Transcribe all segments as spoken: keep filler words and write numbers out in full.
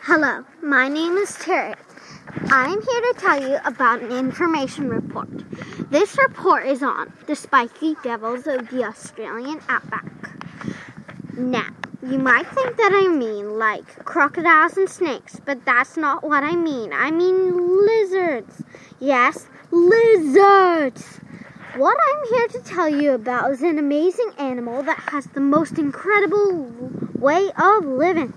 Hello, my name is Terry. I'm here to tell you about an information report. This report is on the spiky devils of the Australian outback. Now, you might think that I mean like crocodiles and snakes, but that's not what I mean. I mean lizards. Yes, lizards! What I'm here to tell you about is an amazing animal that has the most incredible way of living.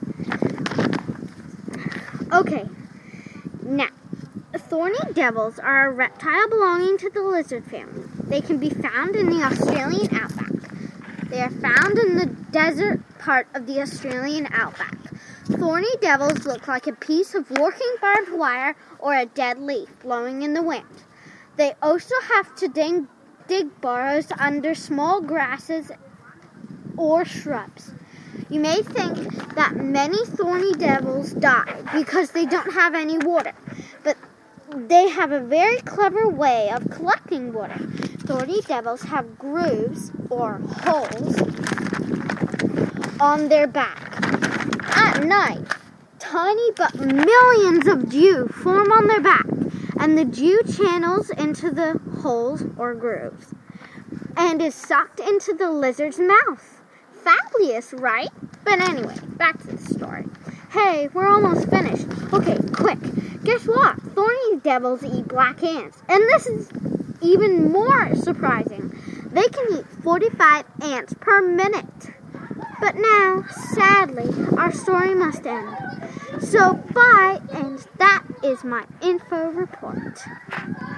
Okay, now, thorny devils are a reptile belonging to the lizard family. They can be found in the Australian outback. They are found in the desert part of the Australian outback. Thorny devils look like a piece of working barbed wire or a dead leaf blowing in the wind. They also have to dig, dig burrows under small grasses or shrubs. You may think that many thorny devils die because they don't have any water, but they have a very clever way of collecting water. Thorny devils have grooves or holes on their back. At night, tiny but millions of dew form on their back, and the dew channels into the holes or grooves and is sucked into the lizard's mouth. Fabulous, right? But anyway, back to the story. Hey, we're almost finished. Okay, quick. Guess what? Thorny devils eat black ants. And this is even more surprising. They can eat forty-five ants per minute. But now, sadly, our story must end. So, bye, and that is my info report.